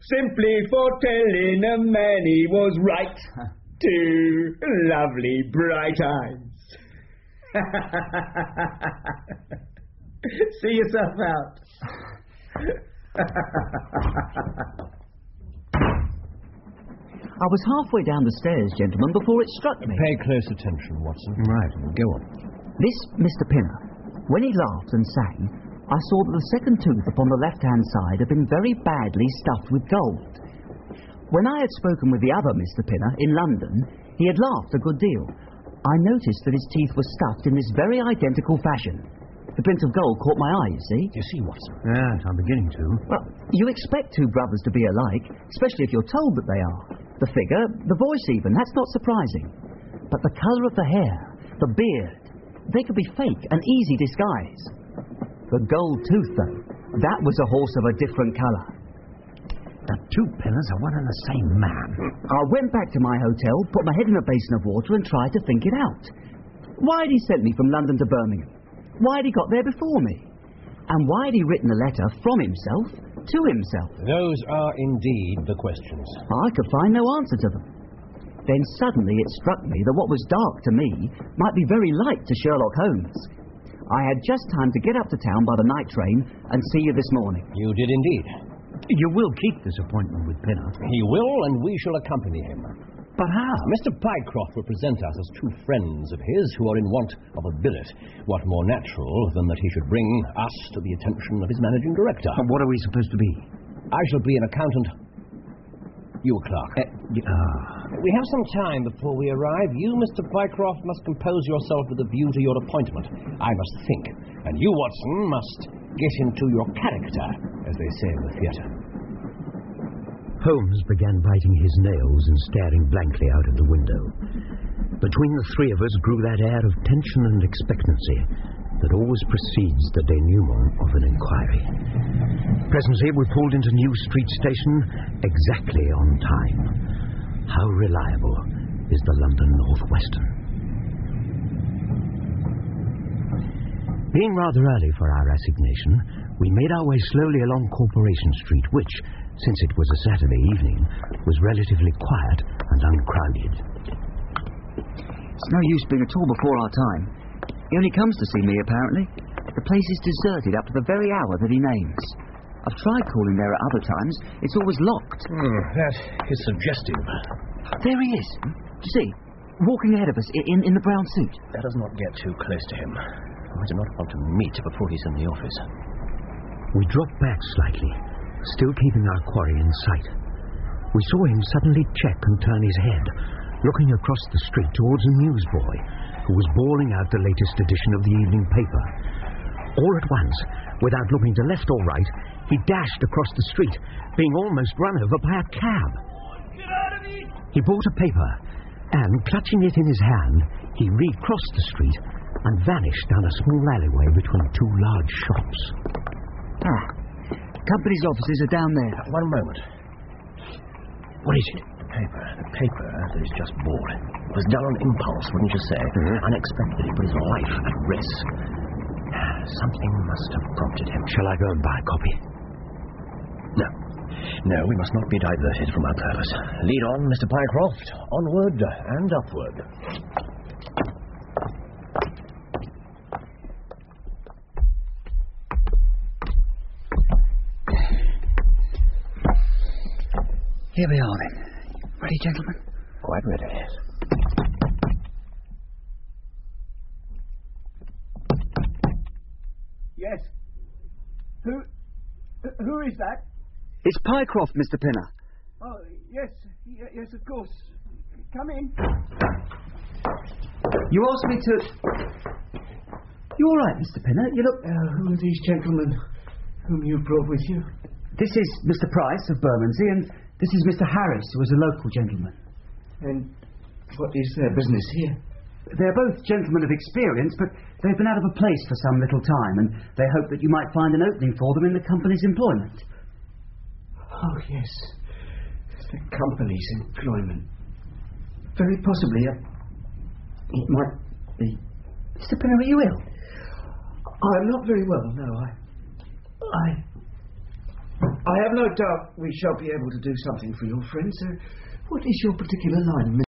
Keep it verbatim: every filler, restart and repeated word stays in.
simply for telling a man he was right. Two lovely bright eyes. See yourself out. I was halfway down the stairs, gentlemen, before it struck me. Pay close attention, Watson. Right, go on. This Mister Pinner, when he laughed and sang, I saw that the second tooth upon the left-hand side had been very badly stuffed with gold. When I had spoken with the other Mister Pinner in London, he had laughed a good deal. I noticed that his teeth were stuffed in this very identical fashion. The glint of gold caught my eye, you see. You see, Watson? Yes, I'm beginning to. Well, you expect two brothers to be alike, especially if you're told that they are. The figure, the voice even, that's not surprising. But the colour of the hair, the beard, they could be fake, an easy disguise. The gold tooth, though, that was a horse of a different colour. The two Pinners are one and the same man. I went back to my hotel, put my head in a basin of water and tried to think it out. Why had he sent me from London to Birmingham? Why had he got there before me? And why had he written a letter from himself to himself? Those are indeed the questions. I could find no answer to them. Then suddenly it struck me that what was dark to me might be very light to Sherlock Holmes. I had just time to get up to town by the night train and see you this morning. You did indeed. You will keep this appointment with Pinner. He will, and we shall accompany him. But how? Mister Pycroft will present us as two friends of his who are in want of a billet. What more natural than that he should bring us to the attention of his managing director? And what are we supposed to be? I shall be an accountant. You a clerk. Uh, uh. We have some time before we arrive. You, Mister Pycroft, must compose yourself with a view to your appointment. I must think. And you, Watson, must get into your character, as they say in the theatre. Holmes began biting his nails and staring blankly out of the window. Between the three of us grew that air of tension and expectancy that always precedes the denouement of an inquiry. Presently we pulled into New Street Station exactly on time. How reliable is the London North Western? Being rather early for our assignation, we made our way slowly along Corporation Street, which, since it was a Saturday evening, was relatively quiet and uncrowded. It's no use being at all before our time. He only comes to see me, apparently. The place is deserted up to the very hour that he names. I've tried calling there at other times. It's always locked. Hmm, that is suggestive. There he is. You see, walking ahead of us in, in the brown suit. Let us not get too close to him. I do not want to meet before he's in the office. We dropped back slightly, still keeping our quarry in sight. We saw him suddenly check and turn his head, looking across the street towards a newsboy who was bawling out the latest edition of the evening paper. All at once, without looking to left or right, he dashed across the street, being almost run over by a cab. Get out of me! He bought a paper, and, clutching it in his hand, he recrossed the street and vanished down a small alleyway between two large shops. Ah, company's offices are down there. Uh, one moment. What is it? The paper. The paper that he's just bought. It was done on impulse, wouldn't you say? Mm-hmm. Unexpectedly put his life at risk. Something must have prompted him. Shall I go and buy a copy? No. No, we must not be diverted from our purpose. Lead on, Mister Pycroft. Onward and upward. Here we are, then. Ready, gentlemen? Quite ready, yes. Yes. Who... Who is that? It's Pycroft, Mister Pinner. Oh, yes. Y- yes, of course. Come in. You asked me to... You all right, Mister Pinner? You look... Uh, who are these gentlemen whom you brought with you? This is Mister Price of Bermondsey, and this is Mister Harris, who is a local gentleman. And what is their business here? They're both gentlemen of experience, but they've been out of a place for some little time, and they hope that you might find an opening for them in the company's employment. Oh, yes. The company's employment. Very possibly. Uh, it might be... Mister Pinner, are you ill? I'm not very well, no. I... I... I have no doubt we shall be able to do something for your friend, sir. What is your particular line,